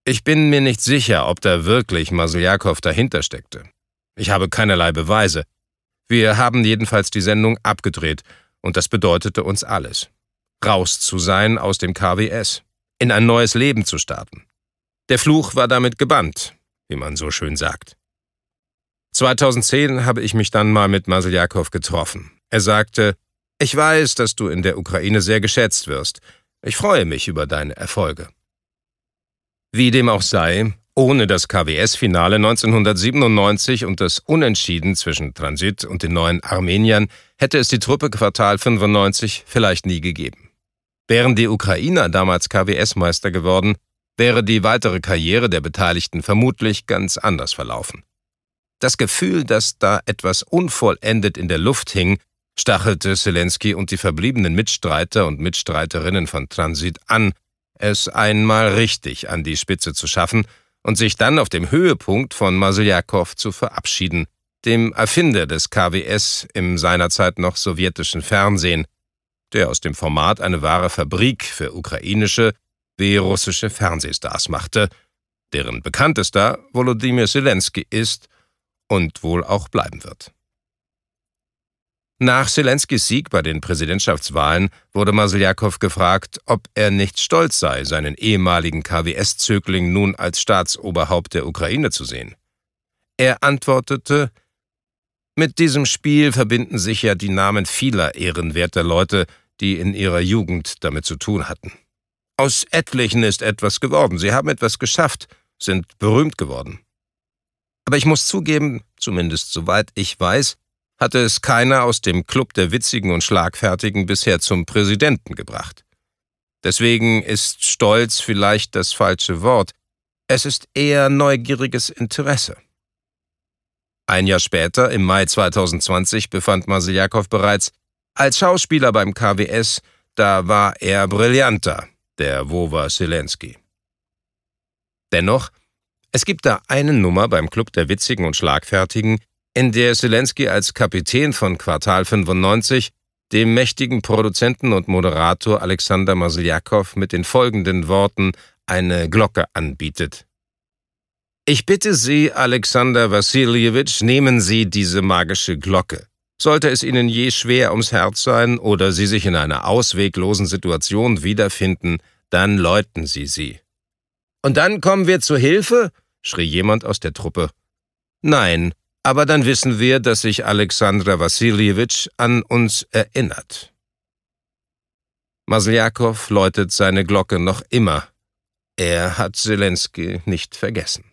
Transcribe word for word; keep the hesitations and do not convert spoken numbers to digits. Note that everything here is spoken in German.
Ich bin mir nicht sicher, ob da wirklich Maseljakow dahinter steckte. Ich habe keinerlei Beweise. Wir haben jedenfalls die Sendung abgedreht, und das bedeutete uns alles. Raus zu sein aus dem K W S, in ein neues Leben zu starten. Der Fluch war damit gebannt, wie man so schön sagt. zweitausendzehn habe ich mich dann mal mit Maseljakow getroffen. Er sagte: Ich weiß, dass du in der Ukraine sehr geschätzt wirst. Ich freue mich über deine Erfolge. Wie dem auch sei, ohne das K W S-Finale neunzehnhundertsiebenundneunzig und das Unentschieden zwischen Transit und den neuen Armeniern hätte es die Truppe Quartal fünfundneunzig vielleicht nie gegeben. Wären die Ukrainer damals K W S-Meister geworden, wäre die weitere Karriere der Beteiligten vermutlich ganz anders verlaufen. Das Gefühl, dass da etwas unvollendet in der Luft hing, stachelte Zelensky und die verbliebenen Mitstreiter und Mitstreiterinnen von Transit an, es einmal richtig an die Spitze zu schaffen und sich dann auf dem Höhepunkt von Maseljakow zu verabschieden, dem Erfinder des K W S im seinerzeit noch sowjetischen Fernsehen, der aus dem Format eine wahre Fabrik für ukrainische wie russische Fernsehstars machte, deren bekanntester Volodymyr Zelensky ist und wohl auch bleiben wird. Nach Zelenskys Sieg bei den Präsidentschaftswahlen wurde Maseljakow gefragt, ob er nicht stolz sei, seinen ehemaligen K W S-Zögling nun als Staatsoberhaupt der Ukraine zu sehen. Er antwortete: Mit diesem Spiel verbinden sich ja die Namen vieler ehrenwerter Leute, die in ihrer Jugend damit zu tun hatten. Aus etlichen ist etwas geworden, sie haben etwas geschafft, sind berühmt geworden. Aber ich muss zugeben, zumindest soweit ich weiß, hatte es keiner aus dem Club der Witzigen und Schlagfertigen bisher zum Präsidenten gebracht. Deswegen ist Stolz vielleicht das falsche Wort, es ist eher neugieriges Interesse. Ein Jahr später, im Mai zweitausendzwanzig, befand Maseljakow bereits, als Schauspieler beim K W S, da war er brillanter, der Wowa Zelensky. Dennoch, es gibt da eine Nummer beim Club der Witzigen und Schlagfertigen, in der Zelensky als Kapitän von Quartal fünfundneunzig dem mächtigen Produzenten und Moderator Alexander Maseljakow mit den folgenden Worten eine Glocke anbietet: Ich bitte Sie, Alexander Wassiljewitsch, nehmen Sie diese magische Glocke. Sollte es Ihnen je schwer ums Herz sein oder Sie sich in einer ausweglosen Situation wiederfinden, dann läuten Sie sie. Und dann kommen wir zur Hilfe? Schrie jemand aus der Truppe. Nein, aber dann wissen wir, dass sich Alexander Wassiljewitsch an uns erinnert. Maseljakow läutet seine Glocke noch immer. Er hat Zelensky nicht vergessen.